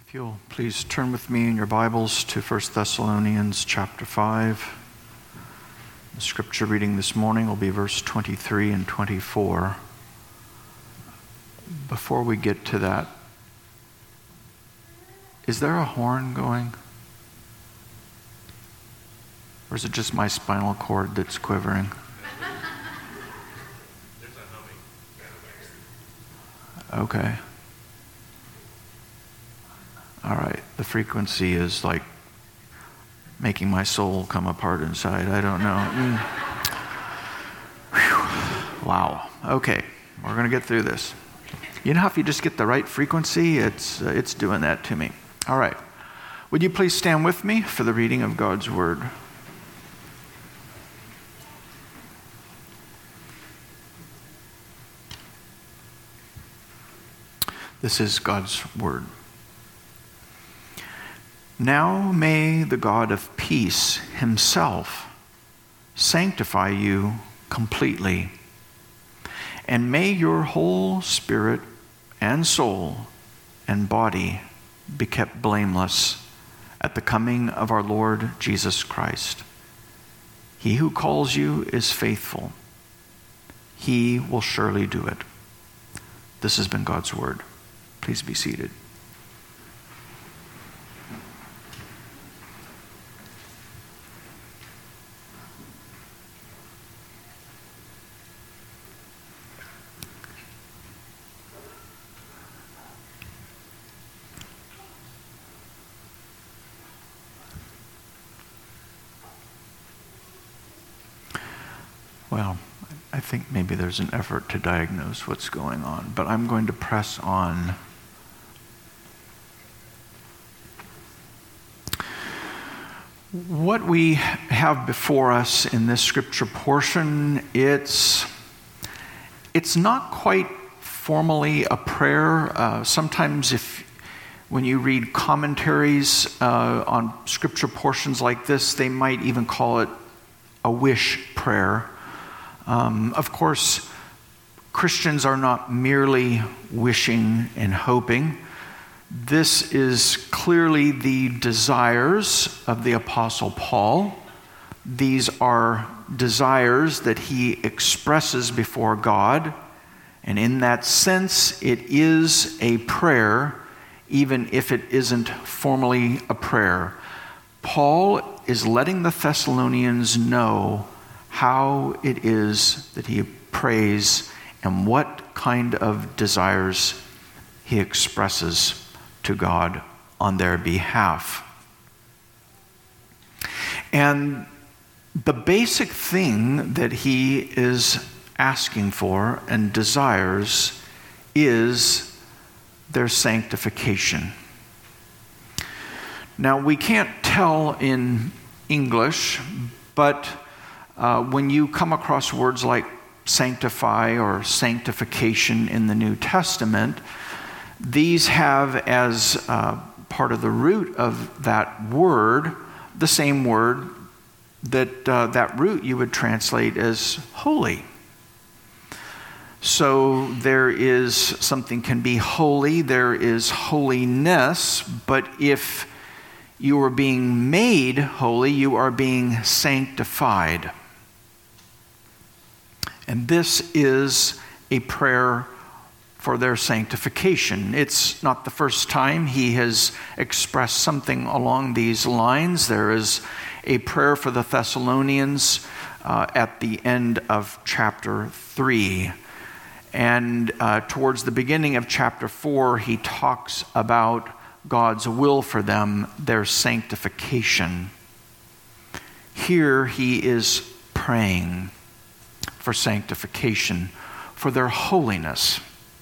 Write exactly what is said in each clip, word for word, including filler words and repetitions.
If you'll please turn with me in your Bibles to First Thessalonians chapter five. The scripture reading this morning will be verse twenty-three and twenty-four. Before we get to that, is there a horn going? Or is it just my spinal cord that's quivering? Okay. All right. The frequency is like making my soul come apart inside. I don't know. Mm. Wow. Okay. We're going to get through this. You know how if you just get the right frequency, it's uh, it's doing that to me. All right. Would you please stand with me for the reading of God's Word? This is God's Word. Now may the God of peace himself sanctify you completely, and may your whole spirit and soul and body be kept blameless at the coming of our Lord Jesus Christ. He who calls you is faithful. He will surely do it. This has been God's Word. Please be seated. Well, I think maybe there's an effort to diagnose what's going on, but I'm going to press on. What we have before us in this scripture portion, it's it's not quite formally a prayer. Uh, sometimes if when you read commentaries uh, on scripture portions like this, they might even call it a wish prayer. Um, of course, Christians are not merely wishing and hoping. This is clearly the desires of the Apostle Paul. These are desires that he expresses before God. And in that sense, it is a prayer, even if it isn't formally a prayer. Paul is letting the Thessalonians know how it is that he prays and what kind of desires he expresses to God on their behalf. And the basic thing that he is asking for and desires is their sanctification. Now, we can't tell in English, but uh, when you come across words like sanctify or sanctification in the New Testament, these have as uh, part of the root of that word the same word that uh, that root you would translate as holy. So there is something can be holy, there is holiness, but if you are being made holy, you are being sanctified. And this is a prayer for their sanctification. It's not the first time he has expressed something along these lines. There is a prayer for the Thessalonians uh, at the end of chapter three. And uh, towards the beginning of chapter four, he talks about God's will for them, their sanctification. Here he is praying for sanctification, for their holiness.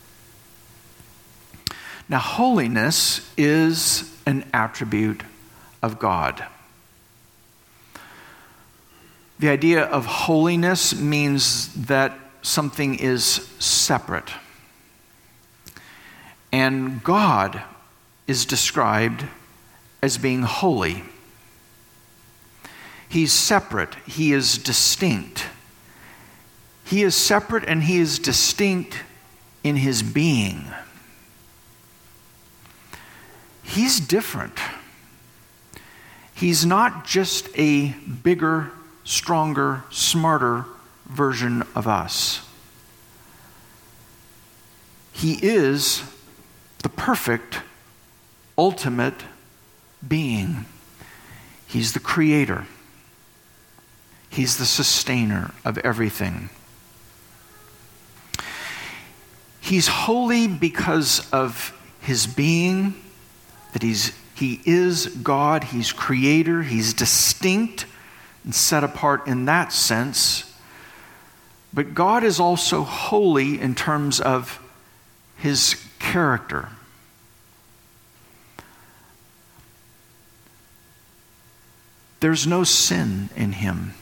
Now, holiness is an attribute of God. The idea of holiness means that something is separate. And God is described as being holy. He's separate. He is distinct. He is separate and he is distinct in his being. he's different. He's not just a bigger, stronger, smarter version of us. He is the perfect, ultimate being. He's the creator. He's the sustainer of everything. He's holy because of his being, that he's he is God, he's creator, he's distinct and set apart in that sense. But God is also holy in terms of his character. There's no sin in him.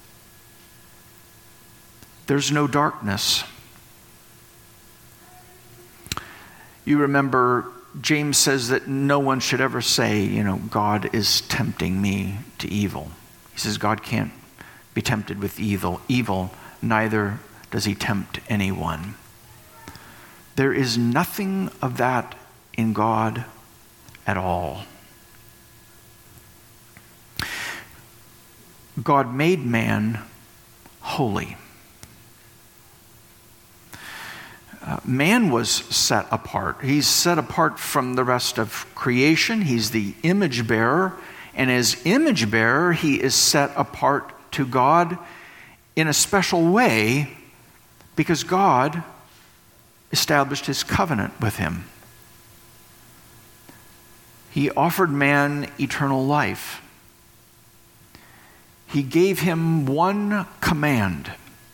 There's no darkness. You remember James says that no one should ever say, you know, God is tempting me to evil. He says God can't be tempted with evil. Evil, neither does he tempt anyone. There is nothing of that in God at all. God made man holy. Uh, man was set apart. He's set apart from the rest of creation. He's the image bearer. And as image bearer, he is set apart to God in a special way because God established his covenant with him. He offered man eternal life. He gave him one command.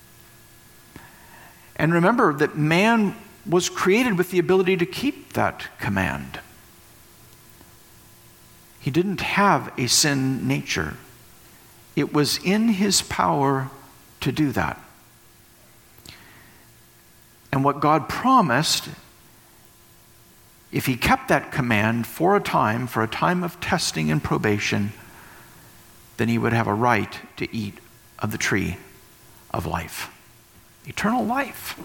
And remember that man was created with the ability to keep that command. He didn't have a sin nature. It was in his power to do that. And what God promised, if he kept that command for a time, for a time of testing and probation, then he would have a right to eat of the tree of life. Eternal life.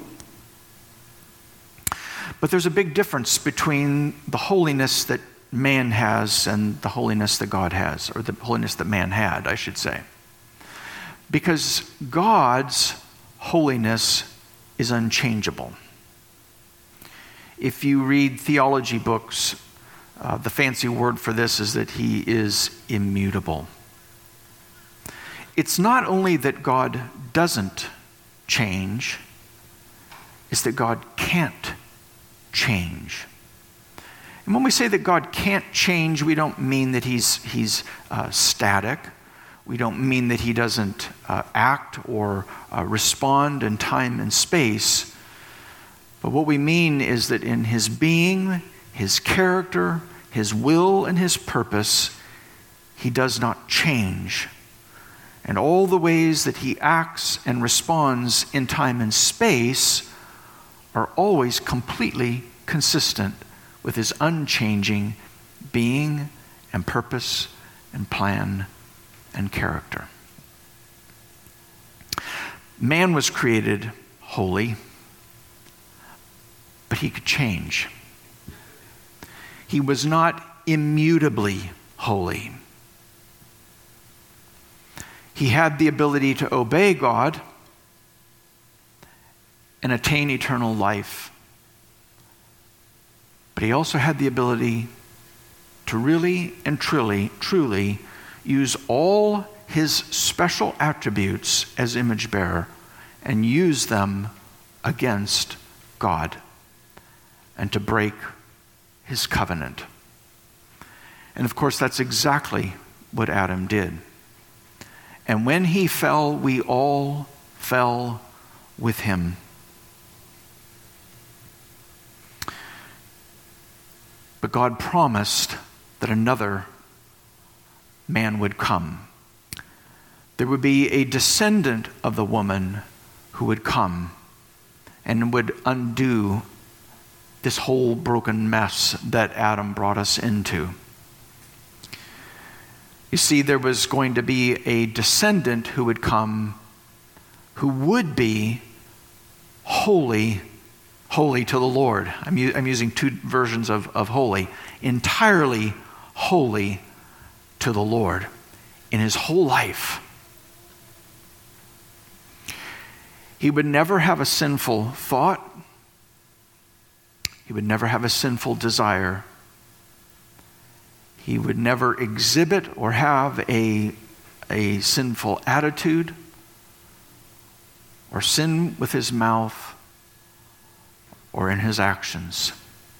But there's a big difference between the holiness that man has and the holiness that God has, or the holiness that man had, I should say. Because God's holiness is unchangeable. If you read theology books, uh, the fancy word for this is that he is immutable. It's not only that God doesn't change, it's that God can't change. And when we say that God can't change, we don't mean that he's, he's uh, static. We don't mean that he doesn't uh, act or uh, respond in time and space. But what we mean is that in his being, his character, his will, and his purpose, he does not change. And all the ways that he acts and responds in time and space are always completely consistent with his unchanging being and purpose and plan and character. Man was created holy, but he could change. He was not immutably holy. He had the ability to obey God and attain eternal life. But he also had the ability to really and truly, truly use all his special attributes as image bearer and use them against God and to break his covenant. And of course, that's exactly what Adam did. And when he fell, we all fell with him. But God promised that another man would come. There would be a descendant of the woman who would come and would undo this whole broken mess that Adam brought us into. You see, there was going to be a descendant who would come who would be wholly holy to the Lord. I'm, u- I'm using two versions of, of holy. Entirely holy to the Lord in his whole life. He would never have a sinful thought. He would never have a sinful desire. He would never exhibit or have a, a sinful attitude or sin with his mouth or in his actions.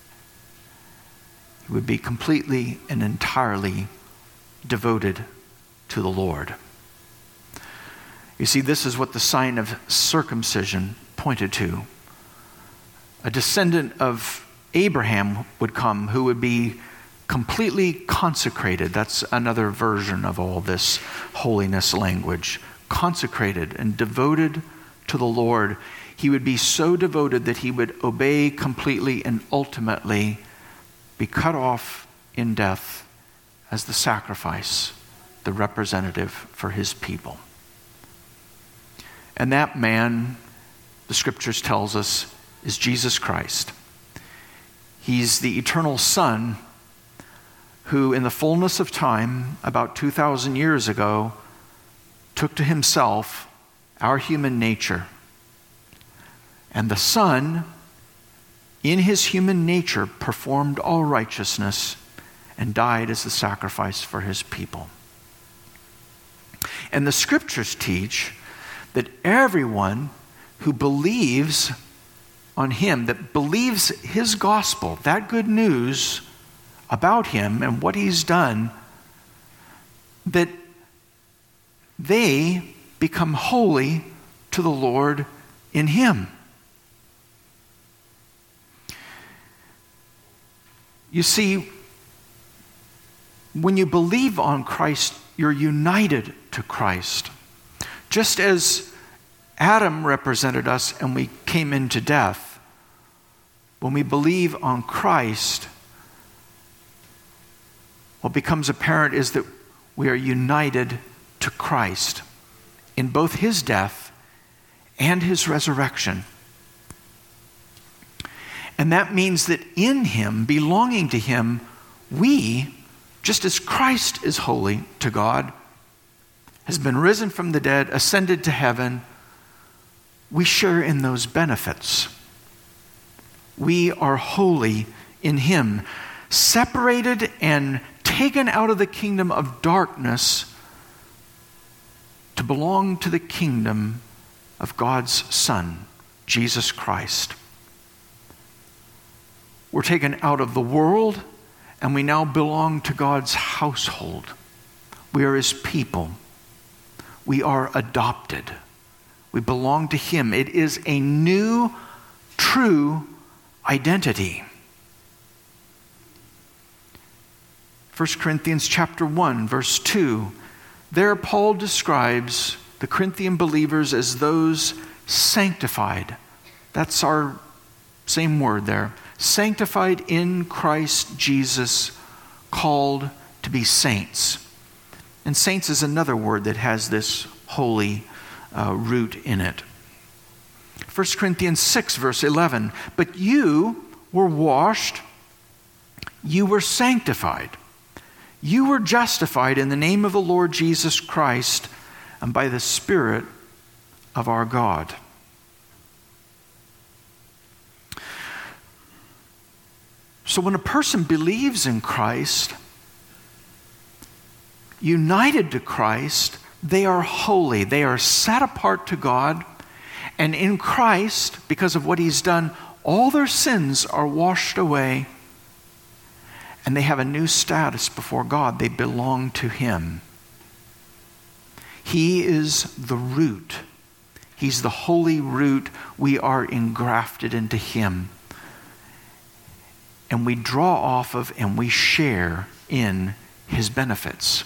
He would be completely and entirely devoted to the Lord. You see, this is what the sign of circumcision pointed to. A descendant of Abraham would come who would be completely consecrated. That's another version of all this holiness language. Consecrated and devoted to the Lord. He would be so devoted that he would obey completely and ultimately be cut off in death as the sacrifice, the representative for his people. And that man, the scriptures tells us, is Jesus Christ. He's the eternal Son who in the fullness of time, about two thousand years ago, took to himself our human nature. And the Son, in his human nature, performed all righteousness and died as the sacrifice for his people. And the scriptures teach that everyone who believes on him, that believes his gospel, that good news about him and what he's done, that they become holy to the Lord in him. You see, when you believe on Christ, you're united to Christ. Just as Adam represented us and we came into death, when we believe on Christ, what becomes apparent is that we are united to Christ in both his death and his resurrection. And that means that in him, belonging to him, we, just as Christ is holy to God, has been risen from the dead, ascended to heaven, we share in those benefits. We are holy in him, separated and taken out of the kingdom of darkness to belong to the kingdom of God's Son, Jesus Christ. We're taken out of the world and we now belong to God's household. We are his people. We are adopted. We belong to him. It is a new, true identity. First Corinthians chapter one, verse two. There Paul describes the Corinthian believers as those sanctified. That's our same word there. Sanctified in Christ Jesus, called to be saints. And saints is another word that has this holy uh, root in it. First Corinthians six, verse eleven. But you were washed, you were sanctified, you were justified in the name of the Lord Jesus Christ and by the Spirit of our God. So when a person believes in Christ, united to Christ, they are holy. They are set apart to God. And in Christ, because of what he's done, all their sins are washed away. And they have a new status before God. They belong to him. He is the root. He's the holy root. We are engrafted into him. And we draw off of and we share in his benefits.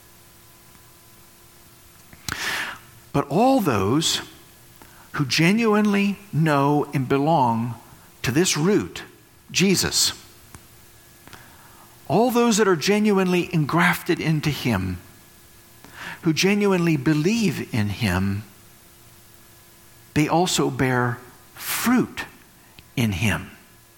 But all those who genuinely know and belong to this root, Jesus, all those that are genuinely engrafted into him, who genuinely believe in him, they also bear fruit in him.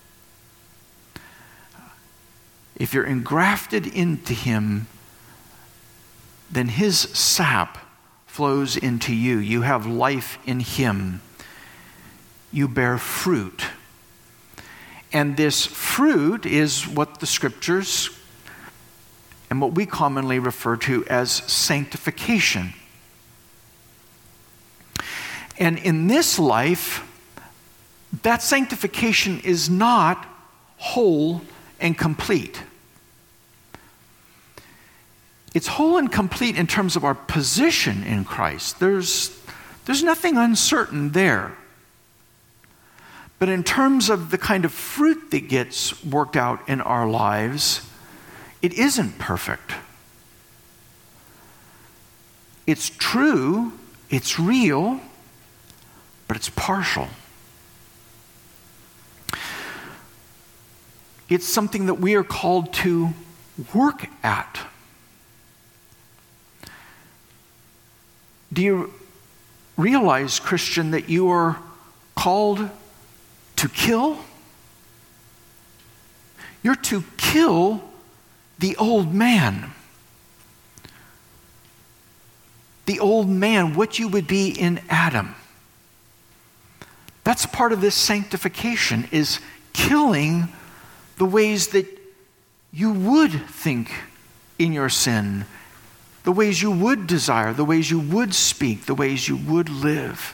If you're engrafted into him, then his sap flows into you. You have life in him. You bear fruit. And this fruit is what the scriptures and what we commonly refer to as sanctification. And in this life, that sanctification is not whole and complete. It's whole and complete in terms of our position in Christ. There's, there's nothing uncertain there. But in terms of the kind of fruit that gets worked out in our lives, it isn't perfect. It's true, it's real, but it's partial. It's something that we are called to work at. Do you realize, Christian, that you are called to kill? You're to kill the old man. The old man, what you would be in Adam. That's part of this sanctification, is killing the ways that you would think in your sin, the ways you would desire, the ways you would speak, the ways you would live.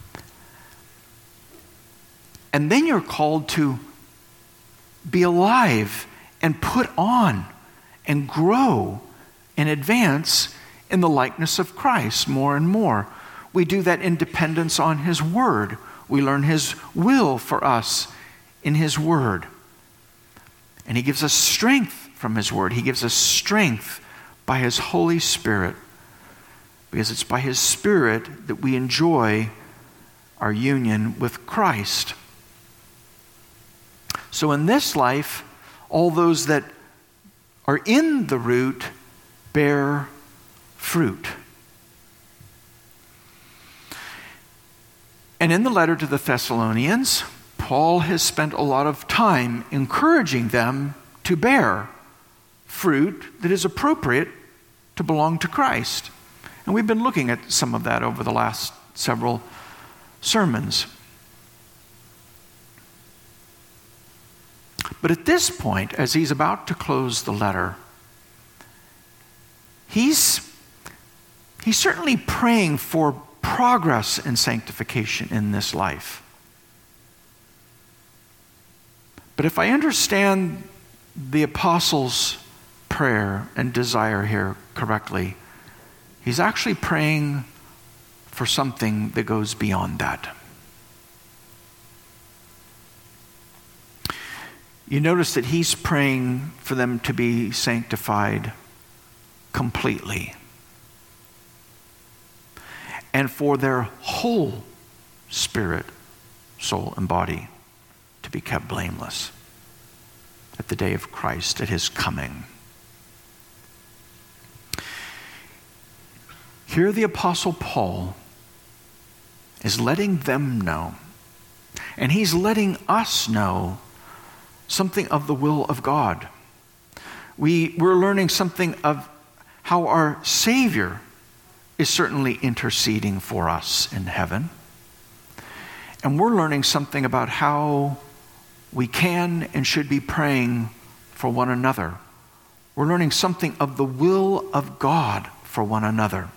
And then you're called to be alive and put on and grow and advance in the likeness of Christ more and more. We do that in dependence on his word. We learn his will for us in his word. And he gives us strength from his word. He gives us strength by his Holy Spirit, because it's by his Spirit that we enjoy our union with Christ. So in this life, all those that are in the root bear fruit. And in the letter to the Thessalonians, Paul has spent a lot of time encouraging them to bear fruit that is appropriate to belong to Christ. And we've been looking at some of that over the last several sermons. But at this point, as he's about to close the letter, he's, he's certainly praying for progress in sanctification in this life. But if I understand the apostle's prayer and desire here correctly, he's actually praying for something that goes beyond that. You notice that he's praying for them to be sanctified completely, and for their whole spirit, soul, and body to be kept blameless at the day of Christ, at his coming. Here the Apostle Paul is letting them know, and he's letting us know, something of the will of God. We, we're learning something of how our Savior is certainly interceding for us in heaven. And we're learning something about how we can and should be praying for one another. We're learning something of the will of God for one another.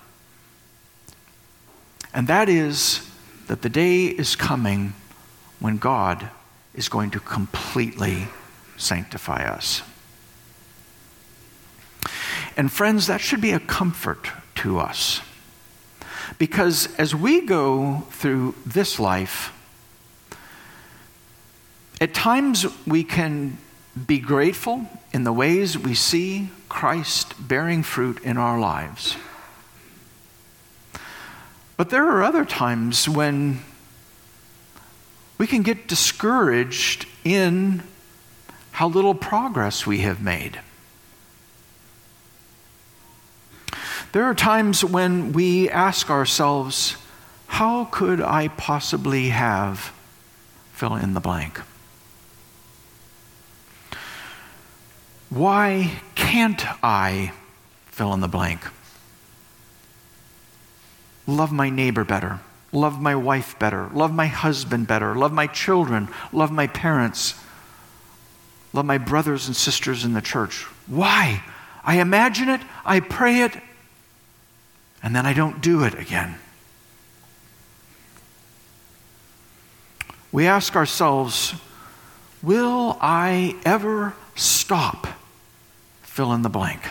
And that is that the day is coming when God is going to completely sanctify us. And friends, that should be a comfort to us. Because as we go through this life, at times we can be grateful in the ways we see Christ bearing fruit in our lives. But there are other times when we can get discouraged in how little progress we have made. There are times when we ask ourselves, how could I possibly have fill in the blank? Why can't I fill in the blank? Love my neighbor better, love my wife better, love my husband better, love my children, love my parents, love my brothers and sisters in the church. Why? I imagine it, I pray it, and then I don't do it again. We ask ourselves, will I ever stop? Fill in the blank.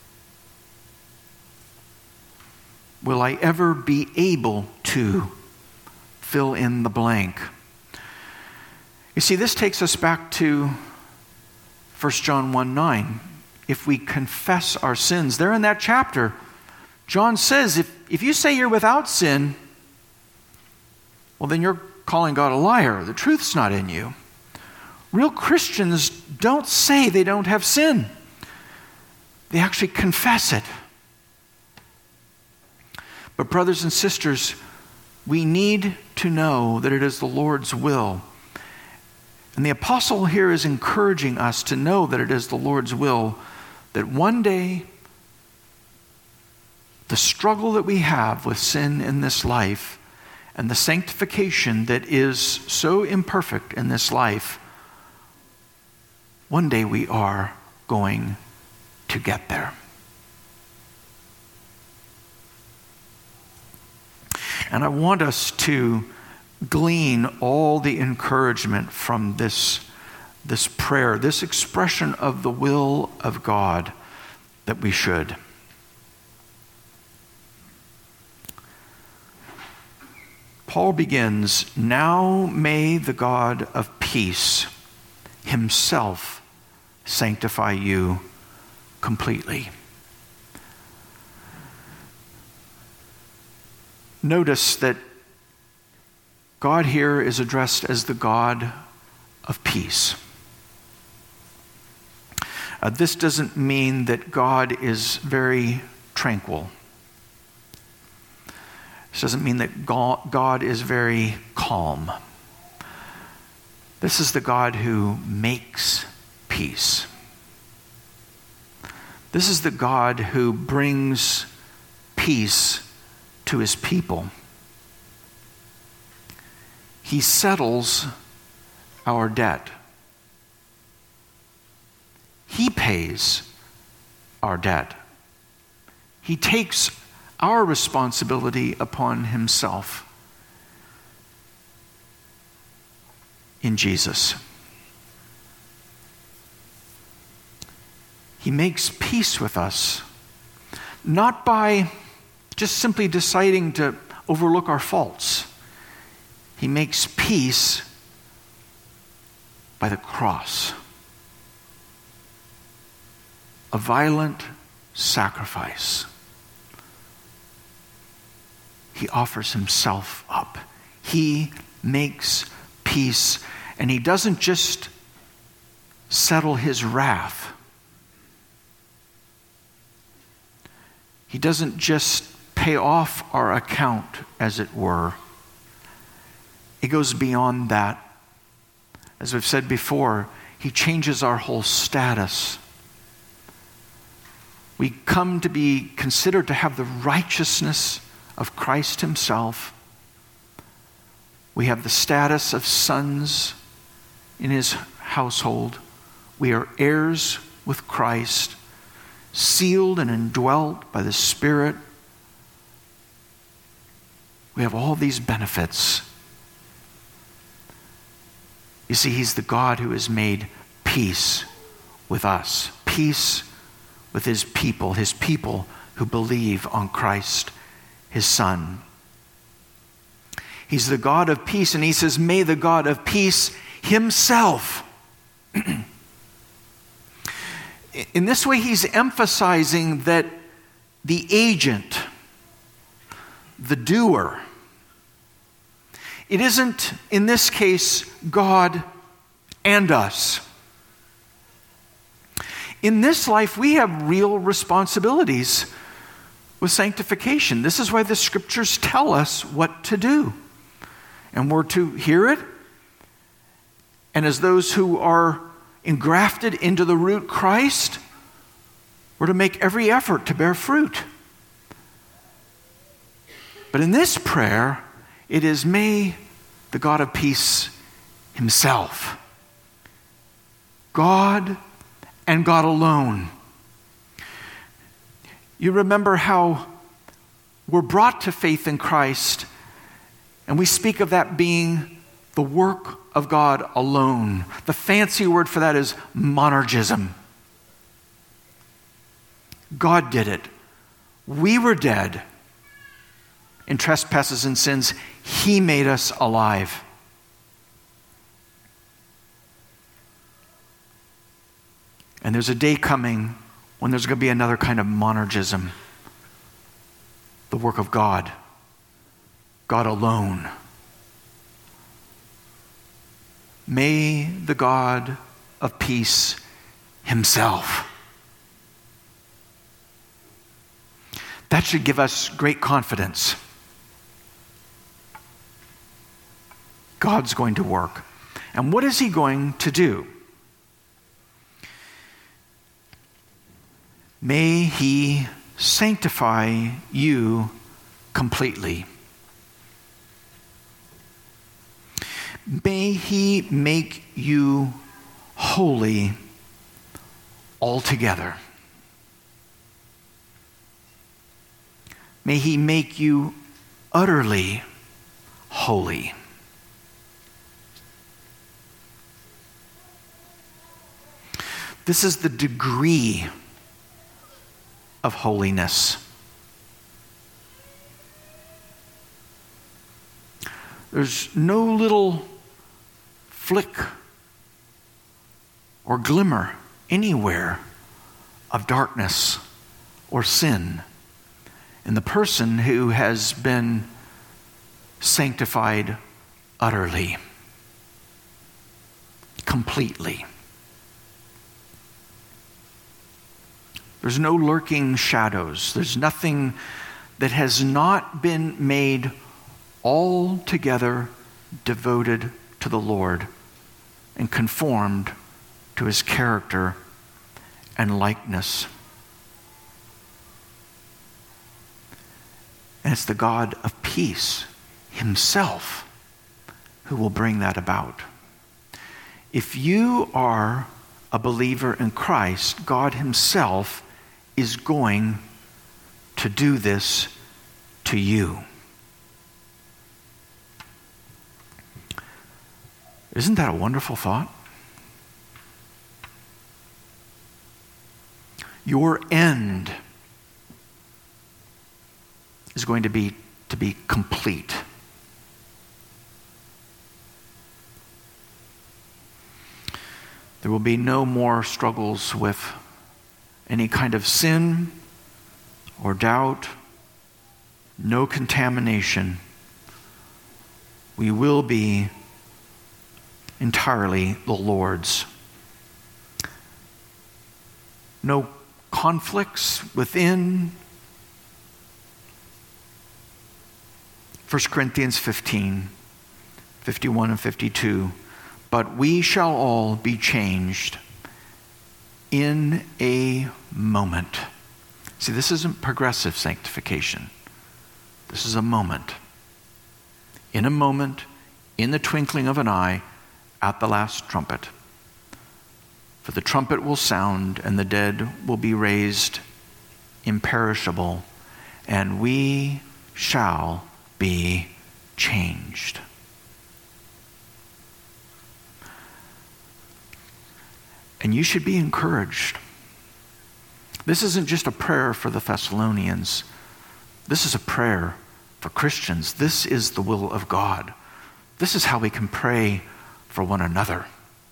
Will I ever be able to fill in the blank? You see, this takes us back to First John one nine. If we confess our sins, there in that chapter, John says, if, if you say you're without sin, well, then you're calling God a liar. The truth's not in you. Real Christians don't say they don't have sin. They actually confess it. But brothers and sisters, we need to know that it is the Lord's will. And the apostle here is encouraging us to know that it is the Lord's will that one day the struggle that we have with sin in this life and the sanctification that is so imperfect in this life, one day we are going to get there. And I want us to glean all the encouragement from this, this prayer, this expression of the will of God that we should. Paul begins, "Now may the God of peace himself sanctify you completely." Notice that God here is addressed as the God of peace. Uh, this doesn't mean that God is very tranquil. This doesn't mean that God is very calm. This is the God who makes peace. This is the God who brings peace to his people. He settles our debt. He pays our debt. He takes our responsibility upon himself in Jesus. He makes peace with us, not by just simply deciding to overlook our faults. He makes peace by the cross. A violent sacrifice. He offers himself up. He makes peace, and he doesn't just settle his wrath. He doesn't just pay off our account, as it were. It goes beyond that. As we've said before, he changes our whole status. We come to be considered to have the righteousness of Christ himself. We have the status of sons in his household. We are heirs with Christ, sealed and indwelt by the Spirit. We have all these benefits. You see, he's the God who has made peace with us, peace with his people, his people who believe on Christ, his Son. He's the God of peace, and he says, may the God of peace himself. In this way, he's emphasizing that the agent, the doer, it isn't, in this case, God and us. In this life, we have real responsibilities with sanctification. This is why the scriptures tell us what to do. And we're to hear it. And as those who are engrafted into the root Christ, we're to make every effort to bear fruit. But in this prayer, it is, may the God of peace himself, God and God alone. You remember how we're brought to faith in Christ, and we speak of that being the work of God alone. The fancy word for that is monergism. God did it. We were dead in trespasses and sins. He made us alive. And there's a day coming when there's going to be another kind of monergism. The work of God. God alone. May the God of peace himself. That should give us great confidence. God's going to work. And what is he going to do? May he sanctify you completely. May he make you holy altogether. May he make you utterly holy. This is the degree of holiness. There's no little flick or glimmer anywhere of darkness or sin in the person who has been sanctified utterly, completely. There's no lurking shadows. There's nothing that has not been made altogether devoted to the Lord and conformed to his character and likeness. And it's the God of peace himself who will bring that about. If you are a believer in Christ, God himself is going to do this to you. Isn't that a wonderful thought? Your end is going to be to be complete. There will be no more struggles with any kind of sin or doubt, no contamination. We will be entirely the Lord's. No conflicts within. First Corinthians fifteen, fifty-one and fifty-two. But we shall all be changed in a moment. See, this isn't progressive sanctification. This is a moment. In a moment, in the twinkling of an eye, at the last trumpet. For the trumpet will sound, and the dead will be raised imperishable, and we shall be changed. And you should be encouraged. This isn't just a prayer for the Thessalonians. This is a prayer for Christians. This is the will of God. This is how we can pray for one another.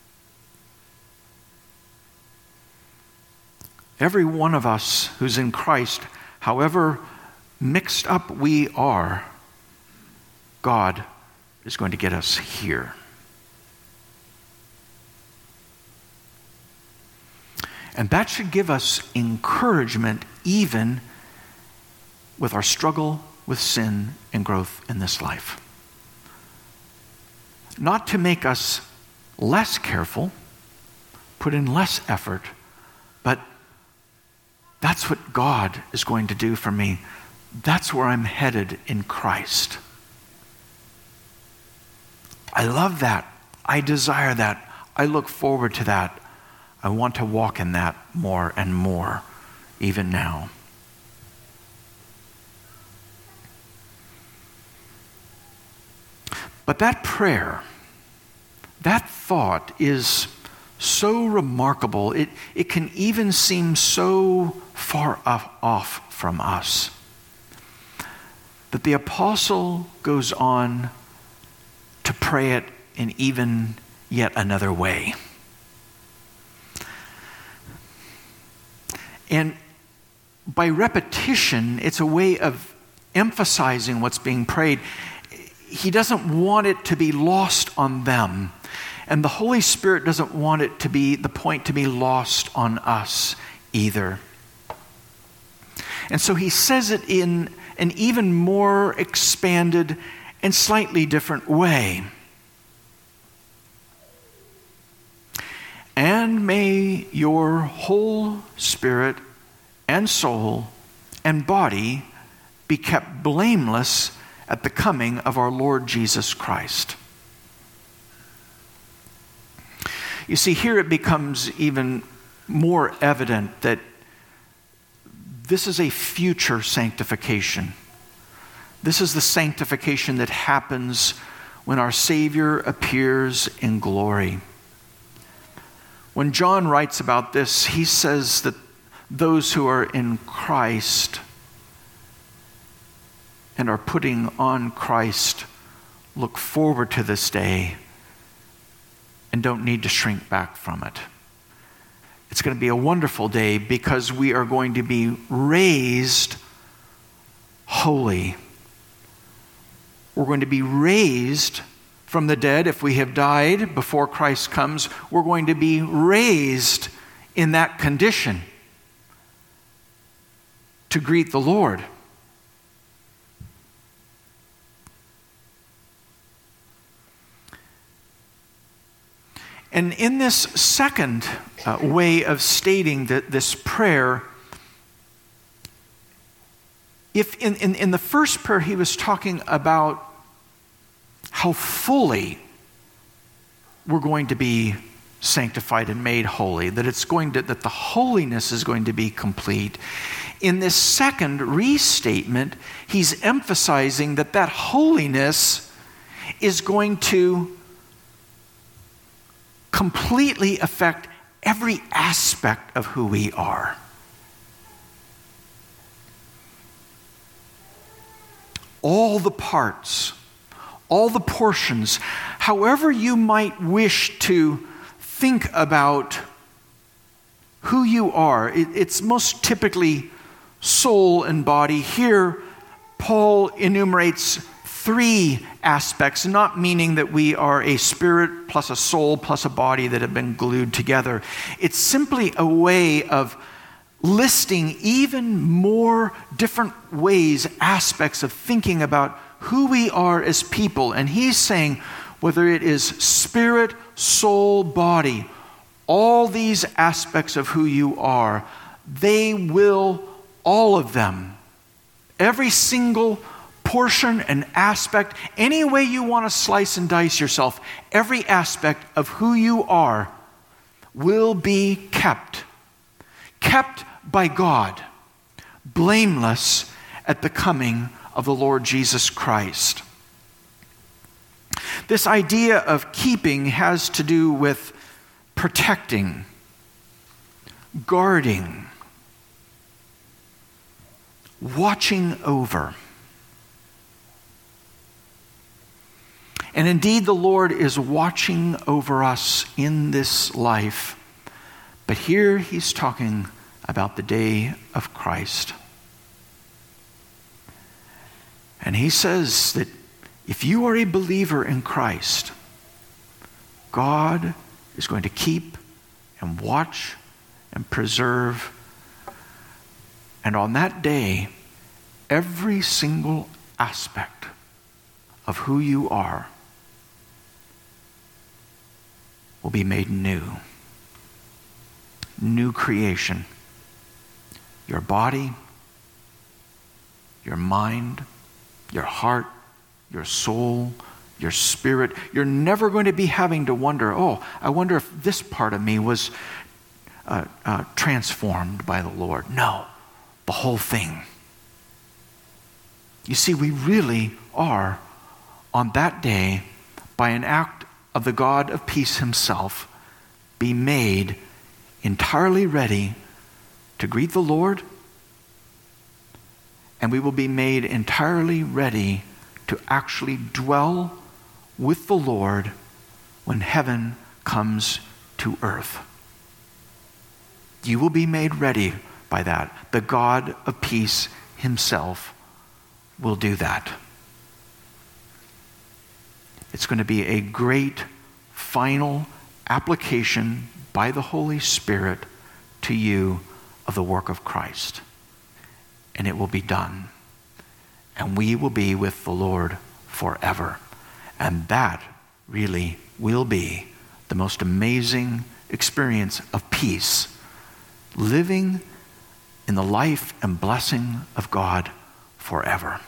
Every one of us who's in Christ, however mixed up we are, God is going to get us here. And that should give us encouragement even with our struggle with sin and growth in this life. Not to make us less careful, put in less effort, but that's what God is going to do for me. That's where I'm headed in Christ. I love that. I desire that. I look forward to that. I want to walk in that more and more, even now. But that prayer, that thought is so remarkable. It, it can even seem so far off, off from us. But the apostle goes on to pray it in even yet another way. And by repetition, it's a way of emphasizing what's being prayed. He doesn't want it to be lost on them. And the Holy Spirit doesn't want it to be the point to be lost on us either. And so he says it in an even more expanded and slightly different way. And may your whole spirit and soul and body be kept blameless at the coming of our Lord Jesus Christ. You see, here it becomes even more evident that this is a future sanctification. This is the sanctification that happens when our Savior appears in glory. When John writes about this, he says that those who are in Christ and are putting on Christ look forward to this day and don't need to shrink back from it. It's going to be a wonderful day because we are going to be raised holy. We're going to be raised from the dead. If we have died before Christ comes, we're going to be raised in that condition to greet the Lord. And in this second uh, way of stating that this prayer, if in, in, in the first prayer he was talking about how fully we're going to be sanctified and made holy, that it's going to, that the holiness is going to be complete. In this second restatement, he's emphasizing that that holiness is going to completely affect every aspect of who we are. All the parts, all the portions, however you might wish to think about who you are. It, it's most typically soul and body. Here, Paul enumerates three aspects, not meaning that we are a spirit plus a soul plus a body that have been glued together. It's simply a way of listing even more different ways, aspects of thinking about who we are as people. And he's saying, whether it is spirit, soul, body, all these aspects of who you are, they will, all of them, every single portion and aspect, any way you want to slice and dice yourself, every aspect of who you are will be kept. Kept by God, blameless at the coming of the Lord Jesus Christ. This idea of keeping has to do with protecting, guarding, watching over. And indeed, the Lord is watching over us in this life. But here he's talking about the day of Christ. And he says that if you are a believer in Christ, God is going to keep and watch and preserve. And on that day, every single aspect of who you are will be made new. new creation. Your body, your mind, your heart, your soul, your spirit. You're never going to be having to wonder, oh, I wonder if this part of me was uh, uh, transformed by the Lord. No, the whole thing. You see, we really are, on that day, by an act of the God of peace himself, be made entirely ready to greet the Lord, and we will be made entirely ready to actually dwell with the Lord when heaven comes to earth. You will be made ready by that. The God of peace himself will do that. It's going to be a great final application by the Holy Spirit to you of the work of Christ. And it will be done. And we will be with the Lord forever. And that really will be the most amazing experience of peace, living in the life and blessing of God forever.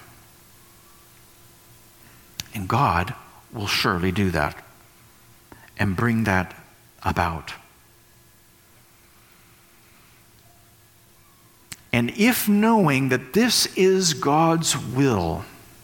And God will surely do that and bring that about. And if knowing that this is God's will,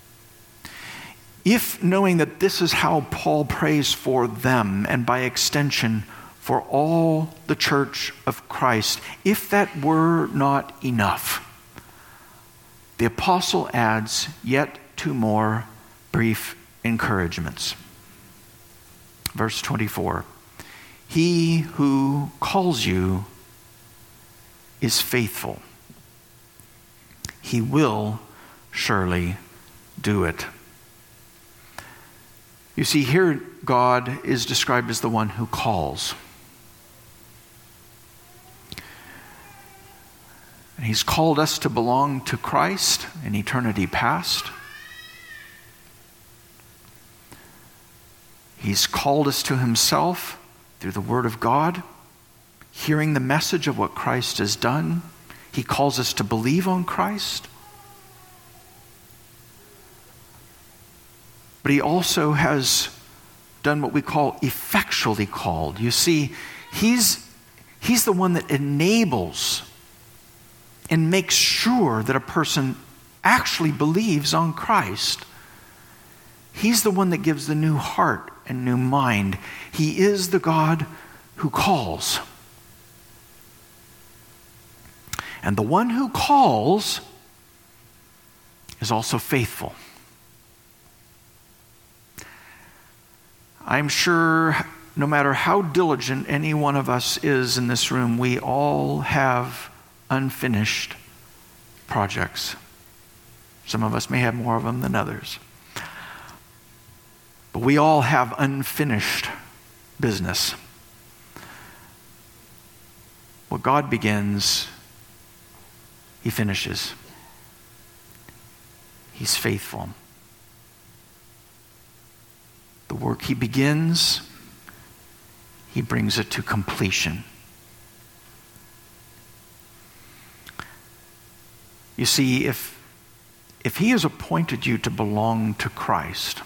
if knowing that this is how Paul prays for them, and by extension for all the church of Christ, if that were not enough, the apostle adds yet two more brief encouragements. Verse twenty-four, he who calls you is faithful. He will surely do it. You see, here God is described as the one who calls. And he's called us to belong to Christ in eternity past. He's called us to himself through the Word of God, hearing the message of what Christ has done. He calls us to believe on Christ. But he also has done what we call effectually called. You see, he's, he's the one that enables and makes sure that a person actually believes on Christ. He's the one that gives the new heart and new mind. He is the God who calls. And the one who calls is also faithful. I'm sure no matter how diligent any one of us is in this room, we all have unfinished projects. Some of us may have more of them than others. But we all have unfinished business. What God begins, he finishes. He's faithful. The work he begins, he brings it to completion. You see, if, if he has appointed you to belong to Christ,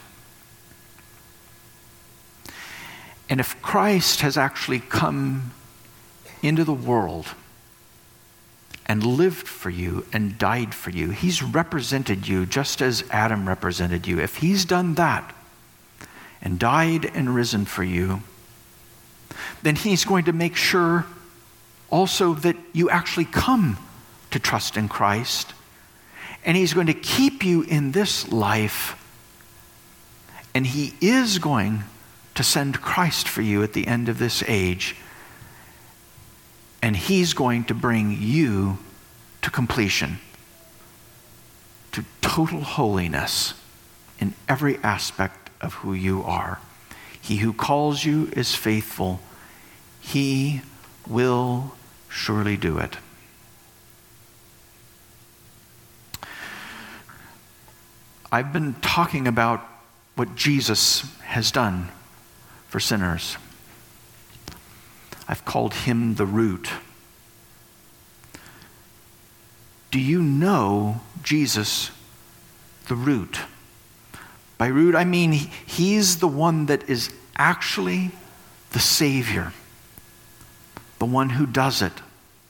and if Christ has actually come into the world and lived for you and died for you, he's represented you just as Adam represented you. If he's done that and died and risen for you, then he's going to make sure also that you actually come to trust in Christ. And he's going to keep you in this life. And he is going to send Christ for you at the end of this age. And he's going to bring you to completion, to total holiness in every aspect of who you are. He who calls you is faithful. He will surely do it. I've been talking about what Jesus has done for sinners. I've called him the root do you know Jesus, the root? By root, I mean he, he's the one that is actually the Savior, the one who does it,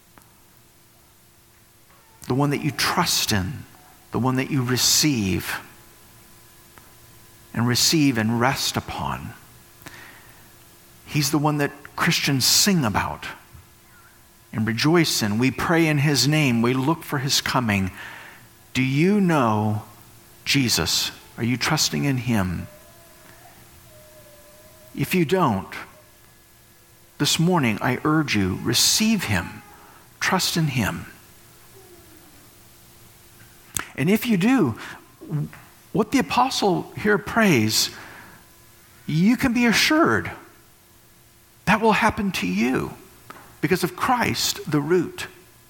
the one that you trust in, the one that you receive and receive and rest upon. He's the one that Christians sing about and rejoice in. We pray in his name. We look for his coming. Do you know Jesus? Are you trusting in him? If you don't, this morning I urge you, receive him. Trust in him. And if you do, what the apostle here prays, you can be assured that will happen to you because of Christ, the root.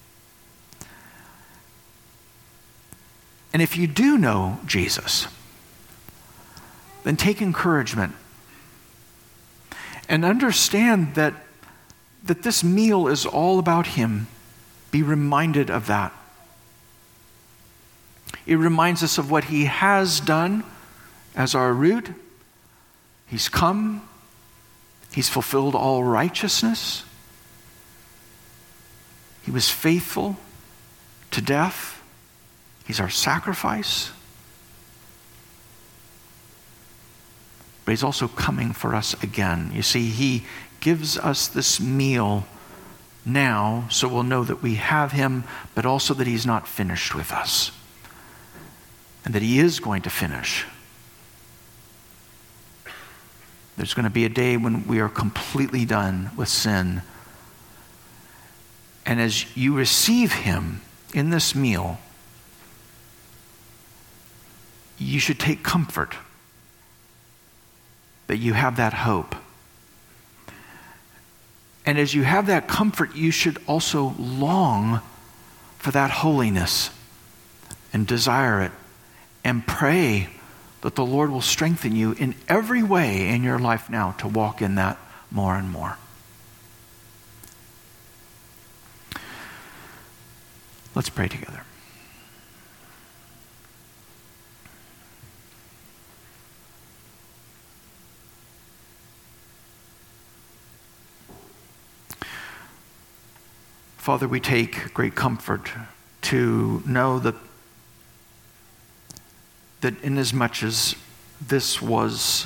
And if you do know Jesus, then take encouragement and understand that, that this meal is all about him. Be reminded of that. It reminds us of what he has done as our root. He's come. He's fulfilled all righteousness. He was faithful to death. He's our sacrifice. But he's also coming for us again. You see, he gives us this meal now so we'll know that we have him, but also that he's not finished with us. And that he is going to finish. There's going to be a day when we are completely done with sin. And as you receive him in this meal, you should take comfort that you have that hope. And as you have that comfort, you should also long for that holiness and desire it. And pray that the Lord will strengthen you in every way in your life now to walk in that more and more. Let's pray together. Father, we take great comfort to know that that inasmuch as this was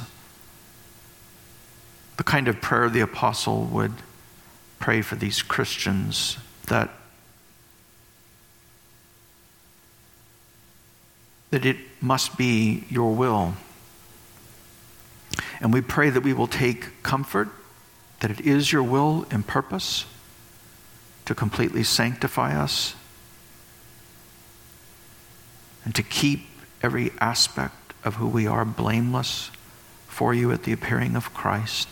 the kind of prayer the apostle would pray for these Christians, that, that it must be your will. And we pray that we will take comfort that it is your will and purpose to completely sanctify us and to keep every aspect of who we are blameless for you at the appearing of Christ.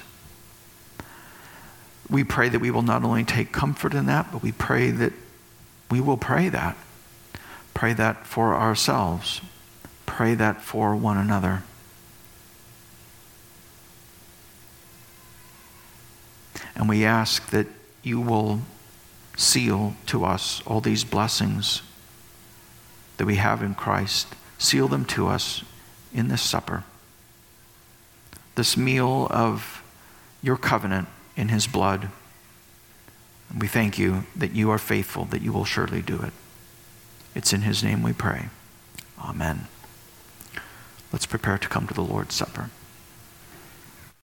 We pray that we will not only take comfort in that, but we pray that we will pray that. Pray that for ourselves. Pray that for one another. And we ask that you will seal to us all these blessings that we have in Christ. Seal them to us in this supper, this meal of your covenant in his blood. And we thank you that you are faithful, that you will surely do it. It's in his name we pray. Amen. Let's prepare to come to the Lord's Supper.